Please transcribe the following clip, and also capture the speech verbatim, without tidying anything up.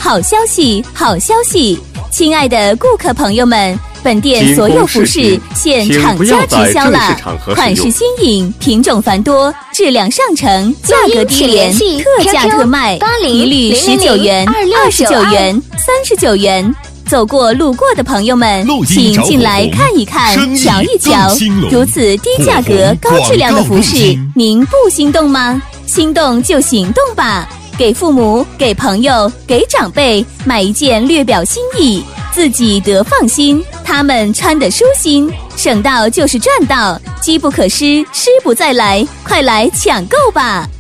好消息，好消息！亲爱的顾客朋友们，本店所有服饰现厂家直销了，款式新颖，品种繁多，质量上乘，价格低廉，特价特卖，一律十九元、二十九元、三十九元。走过路过的朋友们，请进来看一看，瞧一瞧，如此低价格、高质量的服饰，您不心动吗？心动就行动吧！给父母、给朋友、给长辈买一件略表心意，自己得放心，他们穿得舒心，省到就是赚到，机不可失，失不再来，快来抢购吧！